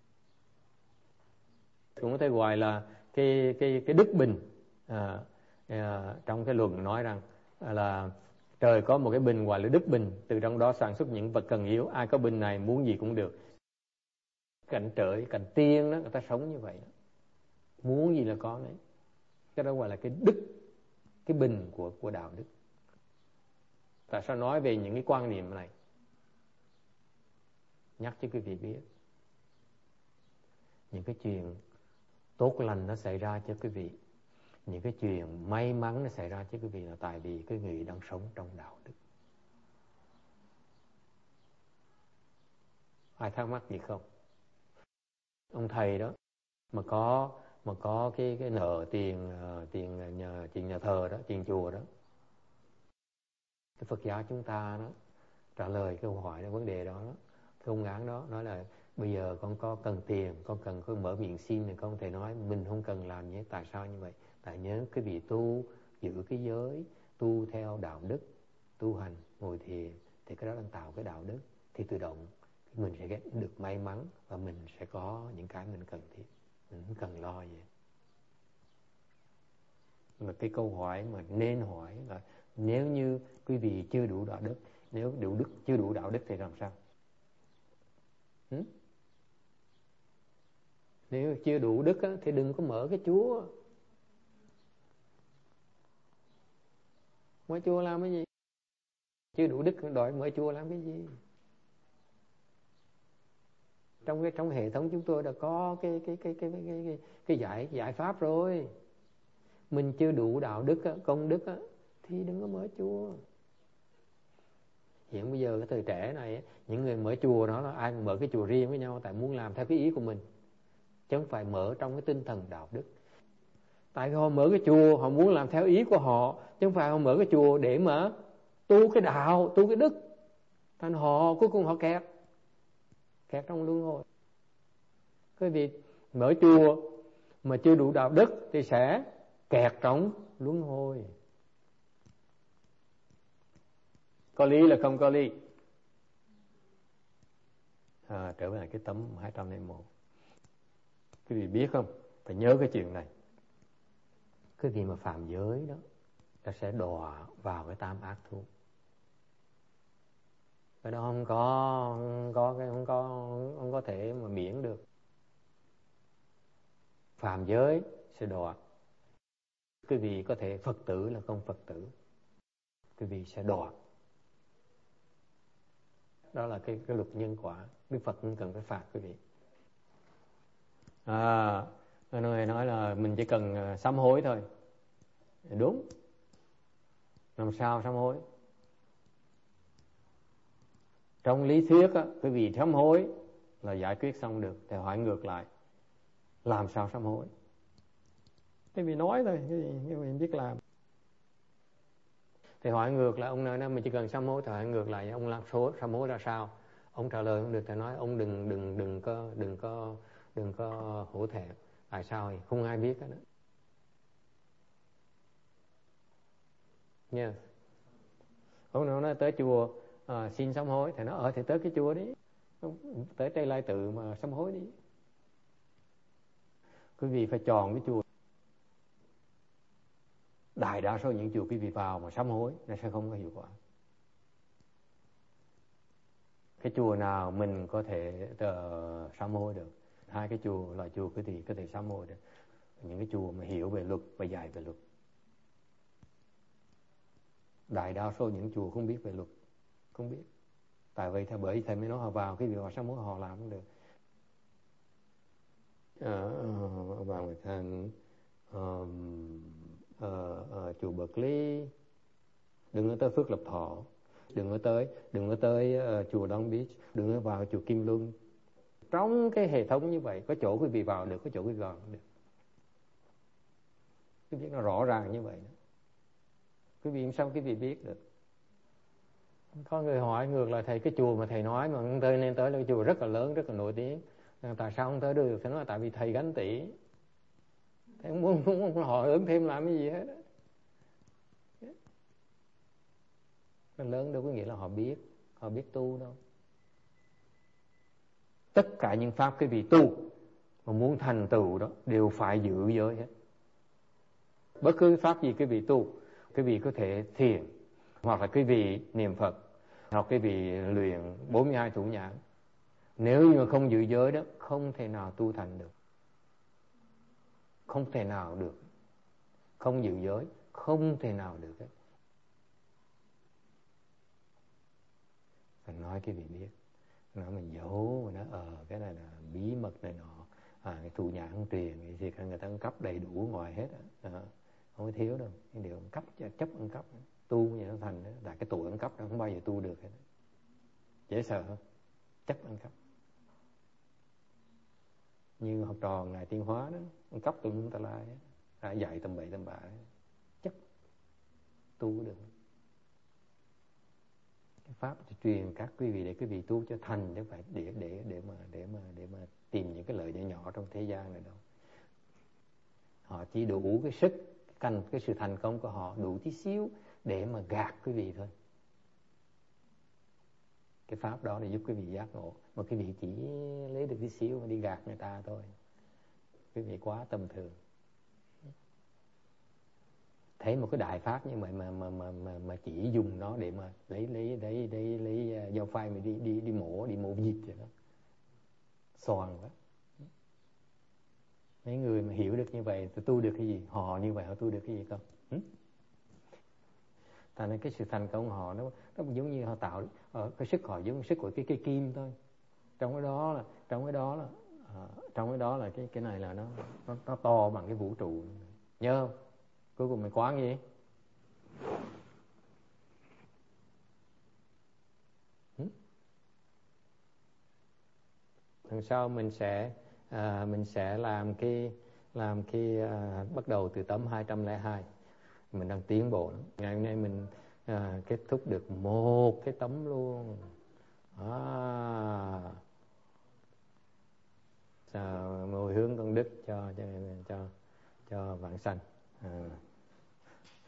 Cũng có thể gọi là cái cái cái đức bình. À, à, trong cái luận nói rằng là trời có một cái bình gọi là đức bình, từ trong đó sản xuất những vật cần yếu, ai có bình này muốn gì cũng được. Cảnh trời, cảnh tiên đó, người ta sống như vậy đó. Muốn gì là có đấy. Cái đó gọi là cái đức, cái bình của của đạo đức. Tại sao nói về những cái quan niệm này? Nhắc cho quý vị biết những cái chuyện tốt lành nó xảy ra cho quý vị, những cái chuyện may mắn nó xảy ra cho quý vị là tại vì cái người đang sống trong đạo đức. Ai thắc mắc gì không? Ông thầy đó mà có mà có cái cái nợ tiền uh, tiền nhà tiền nhà thờ đó, tiền chùa đó. Cái Phật giáo chúng ta đó trả lời câu hỏi đó, vấn đề đó, đó cái ông án đó nói là bây giờ con có cần tiền, con cần có mở miệng xin thì con không thể nói mình không cần làm nhé. Tại sao như vậy? Tại nhớ cái vị tu giữ cái giới, tu theo đạo đức, tu hành, ngồi thiền thì cái đó đang tạo cái đạo đức, thì tự động mình sẽ được may mắn và mình sẽ có những cái mình cần thiết, mình không cần lo gì. Mà cái câu hỏi mà nên hỏi là nếu như quý vị chưa đủ đạo đức, nếu đủ đức chưa đủ đạo đức thì làm sao? Ừ? Nếu chưa đủ đức á, thì đừng có mở cái chùa. Mở chùa làm cái gì? Chưa đủ đức đòi mở chùa làm cái gì? Trong cái trong hệ thống chúng tôi đã có cái cái cái cái cái cái, cái giải giải pháp rồi. mình chưa đủ đạo đức á, công đức á, thì đừng có mở chùa. Hiện bây giờ cái thời trẻ này, những người mở chùa đó là ai cũng mở cái chùa riêng với nhau, tại muốn làm theo cái ý của mình, chứ không phải mở trong cái tinh thần đạo đức. Tại họ mở cái chùa, họ muốn làm theo ý của họ, chứ không phải họ mở cái chùa để mà tu cái đạo, tu cái đức. Thành họ cuối cùng họ kẹt, kẹt trong luân hồi. Cái việc mở chùa mà chưa đủ đạo đức thì sẽ kẹt trong luân hồi. Có lý là không có lý. À, trở về cái tấm hai trăm lẻ một. Quý vị biết không? Phải nhớ cái chuyện này. Cái gì mà phạm giới đó, nó sẽ đọa vào cái tam ác thú. Cái đó không có, không có, không có, không có thể mà miễn được. Phạm giới sẽ đọa. Quý vị có thể Phật tử là không Phật tử, quý vị sẽ đọa. Đó là cái, cái luật nhân quả. Đức Phật không cần phải phạt quý vị. À, người nói là mình chỉ cần sám hối thôi. Đúng. Làm sao sám hối? Trong lý thuyết á, quý vị sám hối là giải quyết xong được. Thì hỏi ngược lại, làm sao sám hối? Cái vị nói thôi, cái gì cái vị biết làm. Thì hỏi ngược lại, ông nói mình chỉ cần sám hối. Thì hỏi ngược lại, ông làm số sám hối ra sao? Ông trả lời không được thì nói ông đừng đừng đừng có đừng có đừng có hổ thẹn. Tại sao thì không ai biết hết đó. Nha. Yeah. Ông nào nói tới chùa à, xin sám hối thì nó ở thì tới cái chùa đi, tới Tây Lai Tự mà sám hối đi. Quý vị phải chọn cái chùa. Đại đa số những chùa quý vị vào mà sám hối nó sẽ không có hiệu quả. Cái chùa nào mình có thể uh, sám hối được. Hai cái chùa là chùa quý vị có thể sám hối được. Những cái chùa mà hiểu về luật và dạy về luật. Đại đa số những chùa không biết về luật, không biết. Tại vậy thầy bởi thầy mới nói họ vào cái việc họ sám hối họ làm không được. Ở Hoàng Việt Thành, ở chùa Berkeley, đừng có tới Phước Lập Thọ, đừng có tới đừng có tới uh, chùa Long Beach, đừng có vào chùa Kim Luân. Trong cái hệ thống như vậy, có chỗ quý vị vào được, có chỗ quý vị vào không được. Cái việc nó rõ ràng như vậy đó. Quý vị sao quý vị biết được? Có người hỏi ngược lại thầy, cái chùa mà thầy nói mà không tới nên tới là cái chùa rất là lớn, rất là nổi tiếng, tại sao không tới được? Thầy nói tại vì thầy gánh tỷ, thầy không muốn, không muốn họ ứng thêm làm cái gì hết đó. Cái lớn đâu có nghĩa là họ biết, họ biết tu đâu. Tất cả những pháp quý vị tu mà muốn thành tựu đó đều phải giữ giới hết. Bất cứ pháp gì quý vị tu, quý vị có thể thiền, hoặc là quý vị niệm Phật, hoặc quý vị luyện bốn mươi hai thủ nhãn. Nếu như mà không giữ giới đó, không thể nào tu thành được. Không thể nào được. Không giữ giới, không thể nào được hết. Phải nói quý vị biết. Nói mình giấu, nó ờ cái này là bí mật này nọ. À, cái thủ nhãn không truyền, cái gì người ta ăn cắp đầy đủ ngoài hết á. À, không có thiếu đâu. Cái điều ăn cắp, chấp ăn cắp. Tu như nó thành đó. Tại cái tuổi ăn cắp nó không bao giờ tu được hết. Dễ sợ không? Chấp ăn cắp. Như học trò Ngài Tiên Hóa đó, ăn cắp tùm lum tà lai á, dạy tầm bậy tầm bạ, chấp tu được. Cái pháp thì truyền các quý vị để quý vị tu cho thành, chứ không phải để để để mà để mà để mà tìm những cái lợi nhỏ nhỏ trong thế gian này đâu. Họ chỉ đủ cái sức, cần cái sự thành công của họ đủ tí xíu để mà gạt quý vị thôi. Cái pháp đó để giúp quý vị giác ngộ, mà quý vị chỉ lấy được tí xíu mà đi gạt người ta thôi. Quý vị quá tầm thường. Thấy một cái đại pháp như vậy mà mà mà mà, mà chỉ dùng nó để mà lấy lấy lấy lấy lấy dao phai mà đi đi đi mổ đi mổ vịt vậy đó, xoàn đó. Mấy người mà hiểu được như vậy thì tu được cái gì? Họ như vậy họ tu được cái gì không? Ừ? Tại nên cái sự thành công của họ nó nó giống như họ tạo ở cái sức họ giống sức của cái cây kim thôi. Trong cái đó là trong cái đó là à, trong cái đó là cái cái này là nó nó nó to bằng cái vũ trụ. Nhớ không? Cuối cùng mày quán gì? Ừ? Lần sau mình sẽ à, mình sẽ làm cái làm cái à, bắt đầu từ tấm hai trăm lẻ hai. Mình đang tiến bộ lắm. Ngày hôm nay mình à, kết thúc được một cái tấm luôn. À, sao mùi hướng công đức cho cho cho cho vãng sanh. À.